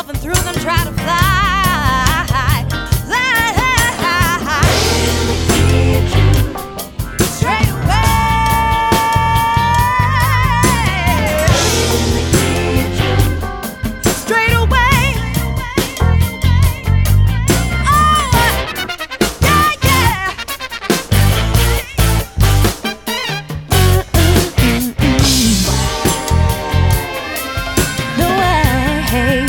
yourself and through them try to fly. Straight away. Oh, yeah, yeah. No way.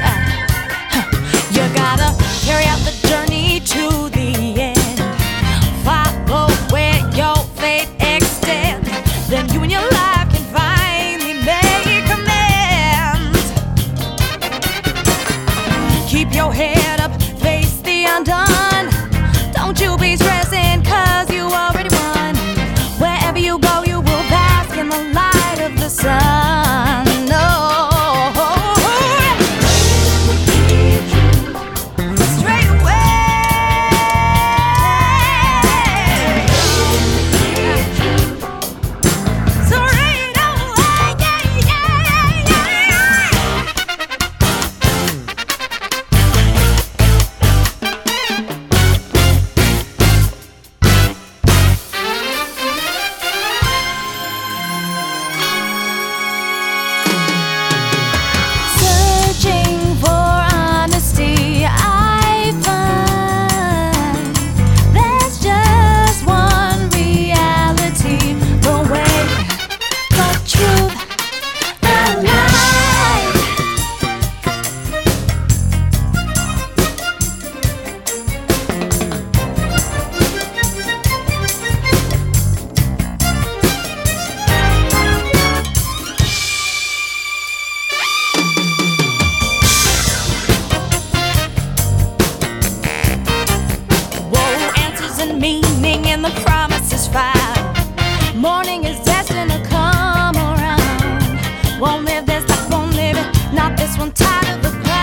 You gotta carry out the journey to the end. Follow where your fate extends. Then you and your life can finally make amends. Keep your head up, face the undone. Don't you be stressing, cause you already won. Wherever you go, you will bask in the light of the sun. Straight meaning and the promise is found. Morning is destined to come around. Won't live this life, won't live it, not this one, tired of the crowd.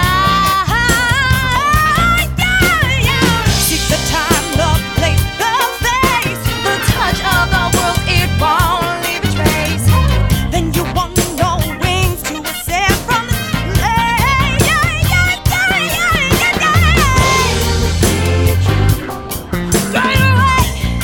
Yeah, yeah. Seek the time, the place, the face, the touch of the world, it won't leave a trace. Then you want no wings to ascend from the place. Yeah, yeah, yeah, yeah, yeah, yeah. Straight away.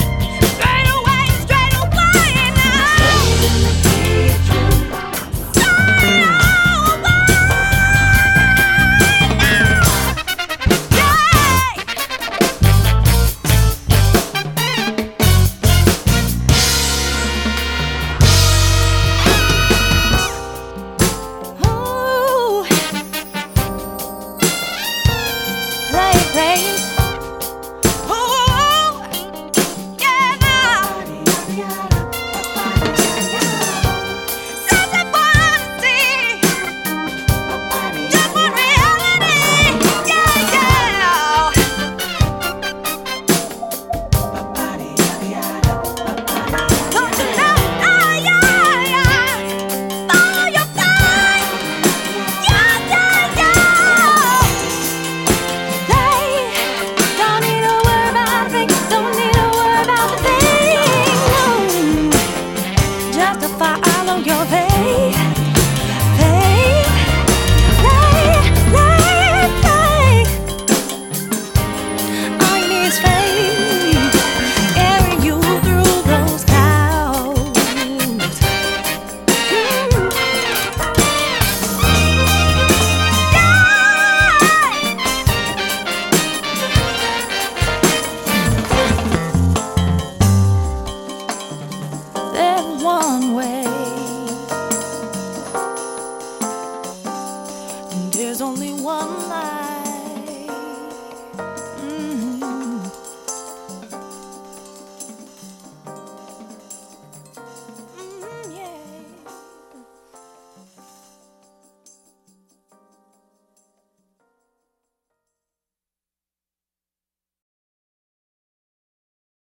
Follow your faith, faith, faith. All you need is faith, carrying you through those clouds. There's one way. There's only one life.